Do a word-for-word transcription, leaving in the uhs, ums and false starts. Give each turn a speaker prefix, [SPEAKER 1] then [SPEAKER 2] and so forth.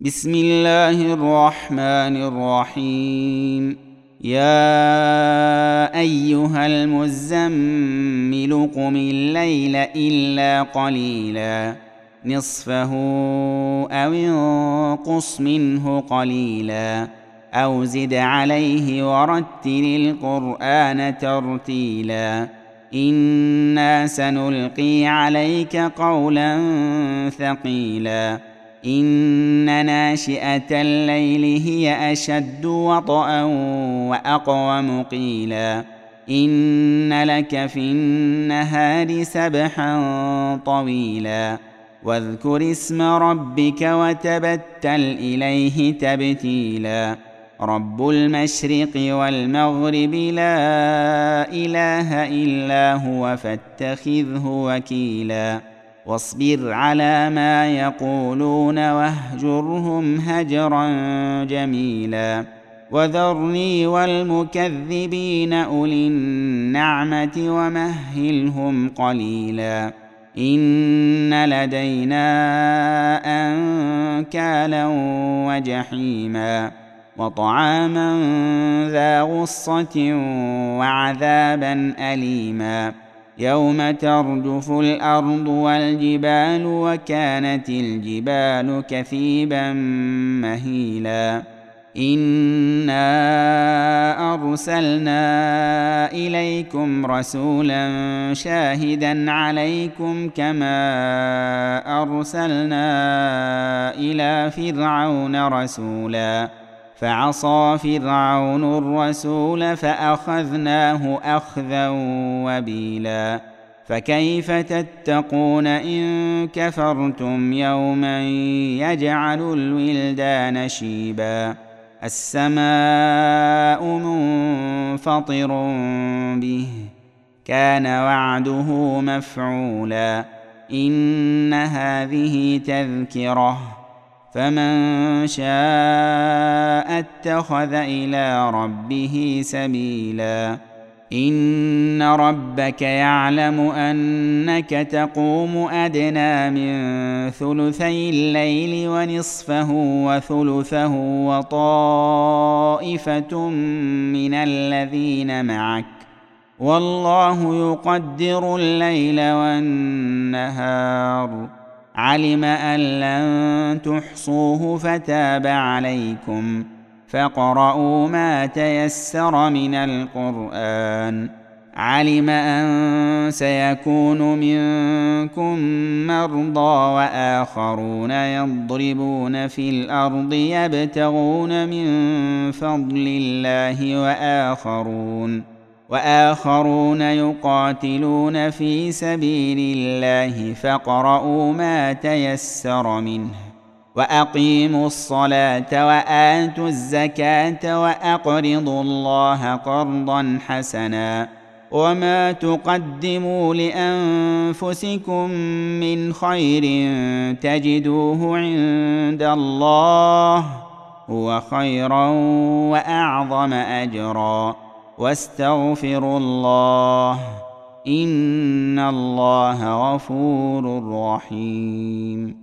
[SPEAKER 1] بسم الله الرحمن الرحيم. يا أيها المزمل قم الليل إلا قليلا نصفه أو انقص منه قليلا أو زد عليه ورتل القرآن ترتيلا إنا سنلقي عليك قولا ثقيلا إن ناشئة الليل هي أشد وطئا وأقوم قيلا إن لك في النهار سبحا طويلا واذكر اسم ربك وتبتل إليه تبتيلا رب المشرق والمغرب لا إله إلا هو فاتخذه وكيلا واصبر على ما يقولون واهجرهم هجرا جميلا وذرني والمكذبين أولي النعمة ومهلهم قليلا إن لدينا أنكالا وجحيما وطعاما ذا غصة وعذابا أليما يوم ترجف الأرض والجبال وكانت الجبال كثيبا مهيلا إنا أرسلنا إليكم رسولا شاهدا عليكم كما أرسلنا إلى فرعون رسولا فعصى فرعون الرسول فأخذناه أخذا وبيلا فكيف تتقون إن كفرتم يوما يجعل الولدان شيبا السماء منفطر به كان وعده مفعولا إن هذه تذكرة فمن شاء اتخذ إلى ربه سبيلا إن ربك يعلم أنك تقوم أدنى من ثلثي الليل ونصفه وثلثه وطائفة من الذين معك والله يقدر الليل والنهار علم أن لن تحصوه فتاب عليكم فاقرؤوا ما تيسر من القرآن علم أن سيكون منكم مرضى وآخرون يضربون في الأرض يبتغون من فضل الله وآخرون وآخرون يقاتلون في سبيل الله فاقرؤوا ما تيسر منه وأقيموا الصلاة وآتوا الزكاة وأقرضوا الله قرضا حسنا وما تقدموا لأنفسكم من خير تجدوه عند الله هو خيرا وأعظم أجرا واستغفروا الله إن الله غفور رحيم.